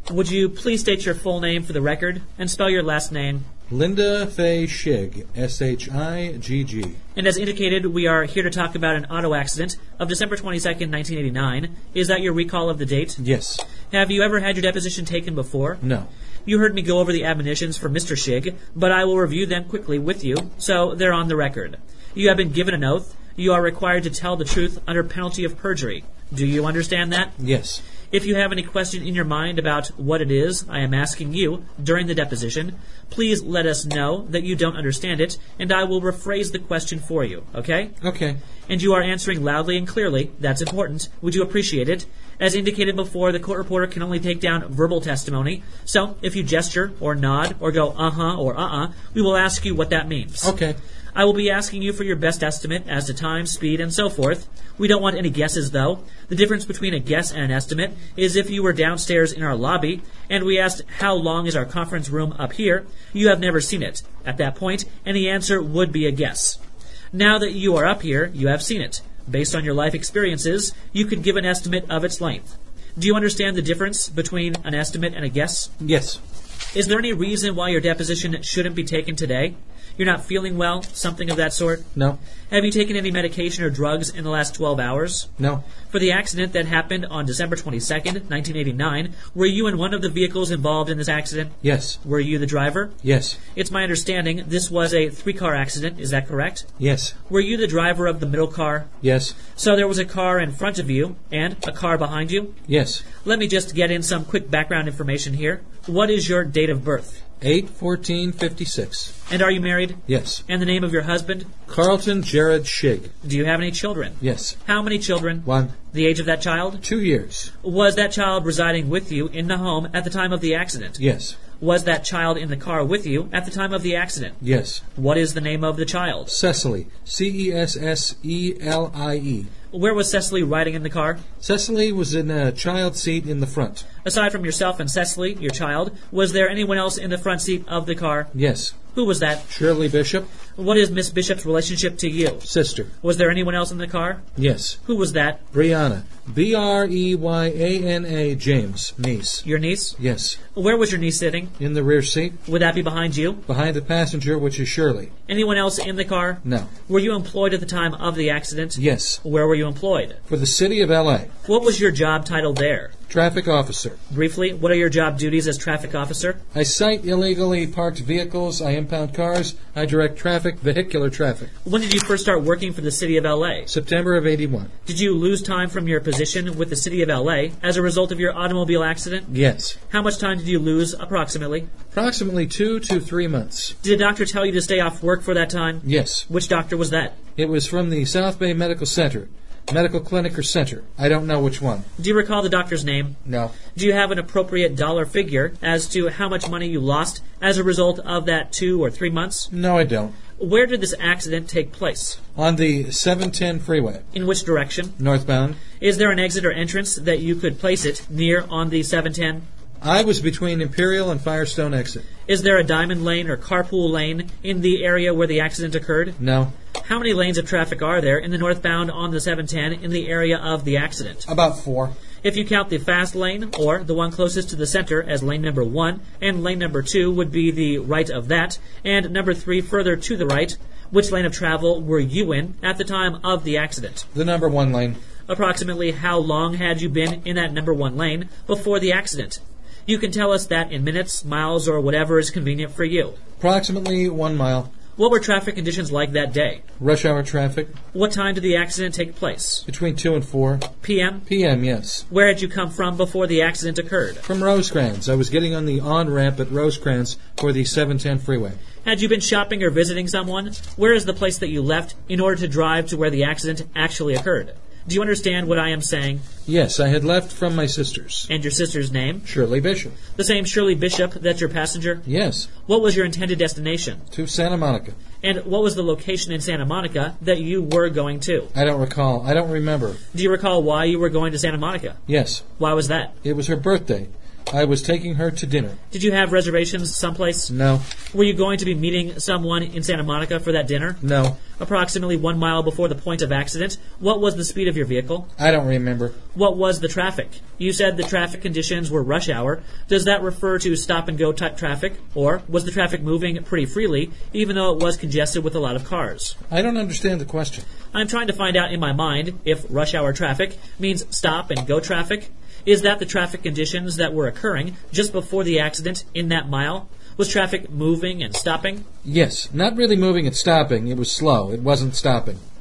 Would you please state your full name for the record and spell your last name? Linda Faye Shigg, S-H-I-G-G. And as indicated, we are here to talk about an auto accident of December 22nd, 1989. Is that your recall of the date? Yes. Have you ever had your deposition taken before? No. You heard me go over the admonitions for Mr. Shigg, but I will review them quickly with you, so they're on the record. You have been given an oath. You are required to tell the truth under penalty of perjury. Do you understand that? Yes. If you have any question in your mind about what it is I am asking you during the deposition, please let us know that you don't understand it, and I will rephrase the question for you, okay? Okay. And you are answering loudly and clearly. That's important. Would you appreciate it? As indicated before, the court reporter can only take down verbal testimony, so if you gesture or nod or go uh-huh or uh-uh, we will ask you what that means. Okay. I will be asking you for your best estimate as to time, speed, and so forth. We don't want any guesses, though. The difference between a guess and an estimate is if you were downstairs in our lobby and we asked how long is our conference room up here, you have never seen it. At that point, any answer would be a guess. Now that you are up here, you have seen it. Based on your life experiences, you could give an estimate of its length. Do you understand the difference between an estimate and a guess? Yes. Is there any reason why your deposition shouldn't be taken today? You're not feeling well? Something of that sort? No. Have you taken any medication or drugs in the last 12 hours? No. For the accident that happened on December 22nd, 1989, were you in one of the vehicles involved in this accident? Yes. Were you the driver? Yes. It's my understanding this was a 3-car accident. Is that correct? Yes. Were you the driver of the middle car? Yes. So there was a car in front of you and a car behind you? Yes. Let me just get in some quick background information here. What is your date of birth? 8/14/56. And are you married? Yes. And the name of your husband? Carlton Jared Shigg. Do you have any children? Yes. How many children? 1. The age of that child? 2 years. Was that child residing with you in the home at the time of the accident? Yes. Was that child in the car with you at the time of the accident? Yes. What is the name of the child? Cecily. Cesslie. Where was Cecily riding in the car? Cecily was in a child seat in the front. Aside from yourself and Cecily, your child, was there anyone else in the front seat of the car? Yes. Who was that? Shirley Bishop. What is Miss Bishop's relationship to you? Sister. Was there anyone else in the car? Yes. Who was that? Brianna. Breyanna James. Niece. Your niece? Yes. Where was your niece sitting? In the rear seat. Would that be behind you? Behind the passenger, which is Shirley. Anyone else in the car? No. Were you employed at the time of the accident? Yes. Where were you employed? For the city of L.A. What was your job title there? Traffic officer. Briefly, what are your job duties as traffic officer? I cite illegally parked vehicles, I impound cars, I direct traffic, vehicular traffic. When did you first start working for the city of L.A.? September of 81. Did you lose time from your position with the city of L.A. as a result of your automobile accident? Yes. How much time did you lose, approximately? Approximately 2 to 3 months. Did a doctor tell you to stay off work for that time? Yes. Which doctor was that? It was from the South Bay Medical Center. Medical clinic or center. I don't know which one. Do you recall the doctor's name? No. Do you have an appropriate dollar figure as to how much money you lost as a result of that 2 or 3 months? No, I don't. Where did this accident take place? On the 710 freeway. In which direction? Northbound. Is there an exit or entrance that you could place it near on the 710? I was between Imperial and Firestone exit. Is there a diamond lane or carpool lane in the area where the accident occurred? No. How many lanes of traffic are there in the northbound on the 710 in the area of the accident? About 4. If you count the fast lane, or the one closest to the center as lane number 1, and lane number 2 would be the right of that, and number 3 further to the right, which lane of travel were you in at the time of the accident? The number 1 lane. Approximately how long had you been in that number 1 lane before the accident? You can tell us that in minutes, miles, or whatever is convenient for you. Approximately 1 mile. What were traffic conditions like that day? Rush hour traffic. What time did the accident take place? Between 2 and 4. PM? PM, yes. Where had you come from before the accident occurred? From Rosecrans. I was getting on the on-ramp at Rosecrans for the 710 freeway. Had you been shopping or visiting someone? Where is the place that you left in order to drive to where the accident actually occurred? Do you understand what I am saying? Yes, I had left from my sister's. And your sister's name? Shirley Bishop. The same Shirley Bishop that's your passenger? Yes. What was your intended destination? To Santa Monica. And what was the location in Santa Monica that you were going to? I don't recall. I don't remember. Do you recall why you were going to Santa Monica? Yes. Why was that? It was her birthday. I was taking her to dinner. Did you have reservations someplace? No. Were you going to be meeting someone in Santa Monica for that dinner? No. Approximately 1 mile before the point of accident, what was the speed of your vehicle? I don't remember. What was the traffic? You said the traffic conditions were rush hour. Does that refer to stop-and-go type traffic? Or was the traffic moving pretty freely, even though it was congested with a lot of cars? I don't understand the question. I'm trying to find out in my mind if rush hour traffic means stop-and-go traffic. Is that the traffic conditions that were occurring just before the accident in that mile? Was traffic moving and stopping? Yes, not really moving and stopping. It was slow. It wasn't stopping.